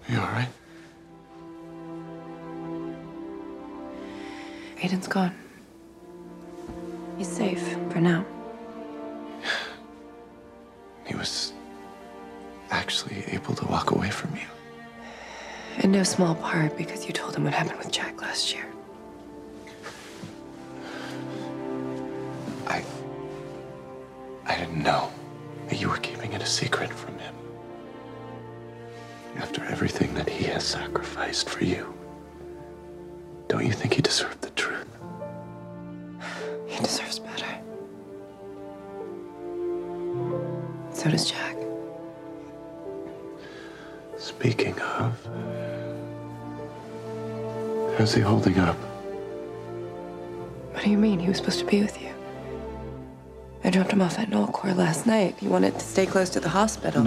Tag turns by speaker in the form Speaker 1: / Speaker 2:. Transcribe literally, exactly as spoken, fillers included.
Speaker 1: You all right?
Speaker 2: Aiden's gone. He's safe for now.
Speaker 1: He was actually able to walk away from you.
Speaker 2: In no small part because you told him what happened with Jack last year.
Speaker 1: I... I didn't know that you were keeping it a secret from him. After everything that he has sacrificed for you, don't you think he deserved the truth?
Speaker 2: He deserves better. So does Jack.
Speaker 1: Speaking of, how's he holding up?
Speaker 2: What do you mean? He was supposed to be with you. I dropped him off at Knoll Corps last night. He wanted to stay close to the hospital.
Speaker 1: No.